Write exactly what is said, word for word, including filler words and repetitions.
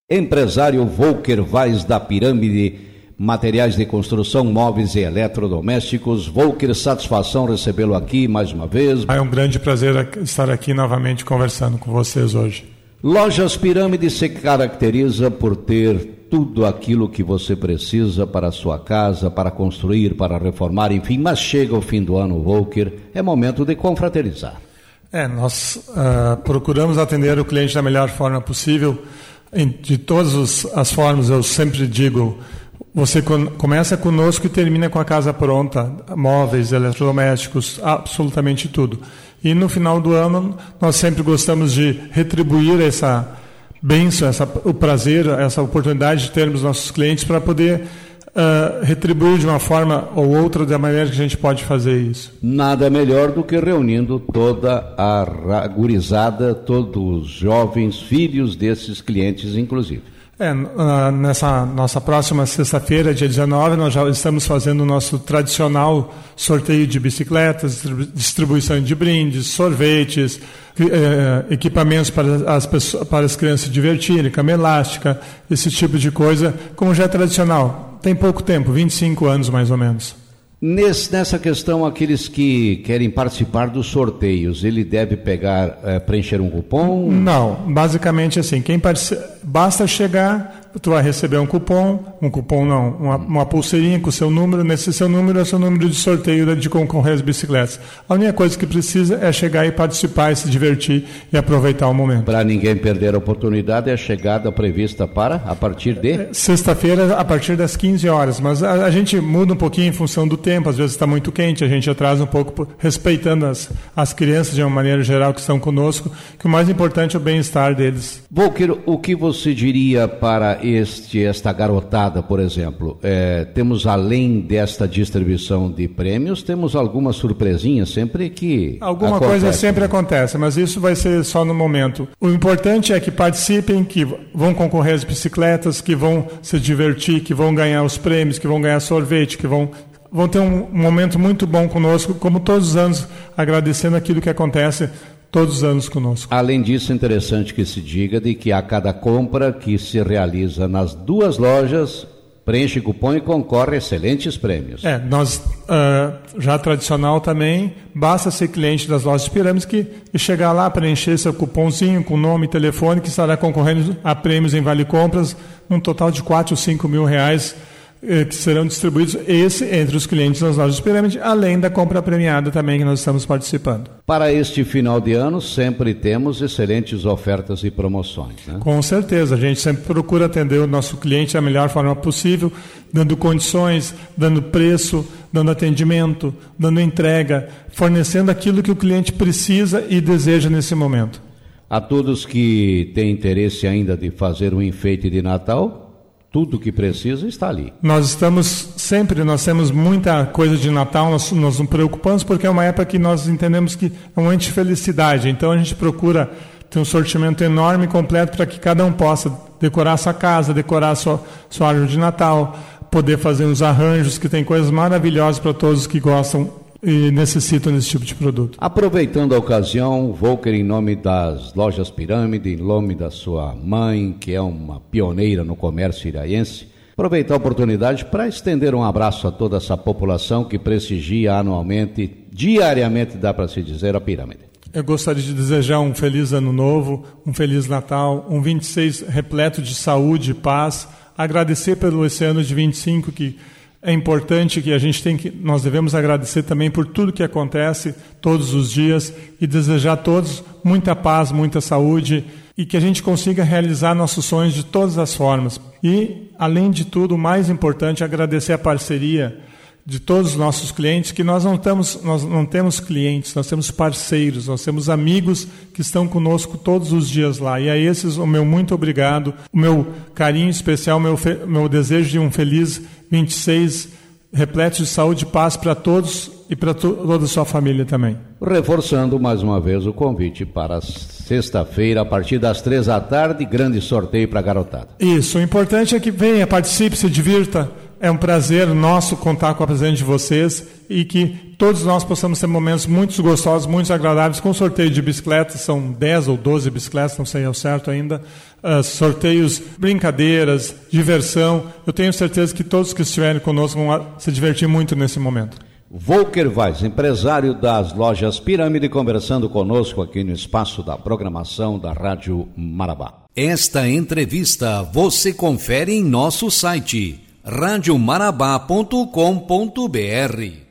Empresário Volker Vaz da Pirâmide, materiais de construção, móveis e eletrodomésticos. Volker, satisfação recebê-lo aqui mais uma vez. É um grande prazer estar aqui novamente conversando com vocês hoje. Lojas Pirâmide se caracteriza por ter tudo aquilo que você precisa para a sua casa, para construir, para reformar, enfim, mas chega o fim do ano, Volker, é momento de confraternizar. É, nós uh, procuramos atender o cliente da melhor forma possível. De todas as formas, eu sempre digo, você começa conosco e termina com a casa pronta, móveis, eletrodomésticos, absolutamente tudo. E no final do ano, nós sempre gostamos de retribuir essa bênção, essa, o prazer, essa oportunidade de termos nossos clientes para poder uh, retribuir de uma forma ou outra da maneira que a gente pode fazer isso. Nada melhor do que reunindo toda a gurizada, todos os jovens, filhos desses clientes, inclusive. É, nessa nossa próxima sexta-feira, dia dezenove, nós já estamos fazendo o nosso tradicional sorteio de bicicletas, distribuição de brindes, sorvetes, equipamentos para as pessoas, para as crianças se divertirem, cama elástica, esse tipo de coisa, como já é tradicional. Tem pouco tempo, vinte e cinco anos mais ou menos. Nesse, nessa questão, aqueles que querem participar dos sorteios, ele deve pegar, é, preencher um cupom? Não, basicamente assim, quem participa, basta chegar, tu vai receber um cupom, um cupom não, uma, uma pulseirinha com o seu número, nesse seu número é o seu número de sorteio de concorrer às bicicletas. A única coisa que precisa é chegar e participar, e se divertir e aproveitar o momento. Para ninguém perder a oportunidade, é a chegada prevista para, a partir de? Sexta-feira, a partir das quinze horas, mas a, a gente muda um pouquinho em função do tempo, às vezes está muito quente, a gente atrasa um pouco, respeitando as, as crianças de uma maneira geral que estão conosco, que o mais importante é o bem-estar deles. Volker, o que você diria para este, esta garotada, por exemplo? É, temos, além desta distribuição de prêmios, temos alguma surpresinha sempre que Alguma acontece. coisa sempre acontece, mas isso vai ser só no momento. O importante é que participem, que vão concorrer às bicicletas, que vão se divertir, que vão ganhar os prêmios, que vão ganhar sorvete, que vão... vão ter um momento muito bom conosco, como todos os anos, agradecendo aquilo que acontece todos os anos conosco. Além disso, é interessante que se diga de que a cada compra que se realiza nas duas lojas, preenche cupom e concorre a excelentes prêmios. É, nós, uh, já tradicional também, basta ser cliente das lojas Pirâmides que, e chegar lá, preencher seu cupomzinho com nome e telefone, que estará concorrendo a prêmios em Vale Compras, um total de quatro ou cinco mil reais, que serão distribuídos, esse entre os clientes das lojas Pirâmide, além da compra premiada também que nós estamos participando. Para este final de ano, sempre temos excelentes ofertas e promoções, né? Com certeza, a gente sempre procura atender o nosso cliente da melhor forma possível, dando condições, dando preço, dando atendimento, dando entrega, fornecendo aquilo que o cliente precisa e deseja nesse momento. A todos que têm interesse ainda de fazer um enfeite de Natal, tudo que precisa está ali. Nós estamos sempre, nós temos muita coisa de Natal, nós, nós nos preocupamos porque é uma época que nós entendemos que é um momento de felicidade, então a gente procura ter um sortimento enorme e completo para que cada um possa decorar sua casa, decorar sua, sua árvore de Natal, poder fazer uns arranjos, que tem coisas maravilhosas para todos que gostam e necessitam desse tipo de produto. Aproveitando a ocasião, Volker, em nome das lojas Pirâmide, em nome da sua mãe, que é uma pioneira no comércio iraiense, aproveitar a oportunidade para estender um abraço a toda essa população que prestigia anualmente, diariamente, dá para se dizer, a Pirâmide. Eu gostaria de desejar um feliz ano novo, um feliz Natal, um vinte e seis repleto de saúde e paz, agradecer pelo esse ano de vinte e cinco que é importante, que a gente tem que, nós devemos agradecer também por tudo que acontece todos os dias e desejar a todos muita paz, muita saúde e que a gente consiga realizar nossos sonhos de todas as formas. E, além de tudo, o mais importante é agradecer a parceria de todos os nossos clientes, que nós não, estamos, nós não temos clientes, nós temos parceiros, nós temos amigos que estão conosco todos os dias lá. E a esses o meu muito obrigado, o meu carinho especial, o meu, fe, meu desejo de um feliz vinte e seis, repleto de saúde e paz para todos e para to, toda a sua família também. Reforçando mais uma vez o convite para sexta-feira, a partir das três da tarde, grande sorteio para a garotada. Isso, o importante é que venha, participe, se divirta. É um prazer nosso contar com a presença de vocês e que todos nós possamos ter momentos muito gostosos, muito agradáveis, com sorteio de bicicletas, são dez ou doze bicicletas, não sei ao certo ainda, uh, sorteios, brincadeiras, diversão. Eu tenho certeza que todos que estiverem conosco vão se divertir muito nesse momento. Volker Weiss, empresário das lojas Pirâmide, conversando conosco aqui no espaço da programação da Rádio Marabá. Esta entrevista você confere em nosso site rádio marabá ponto com ponto br.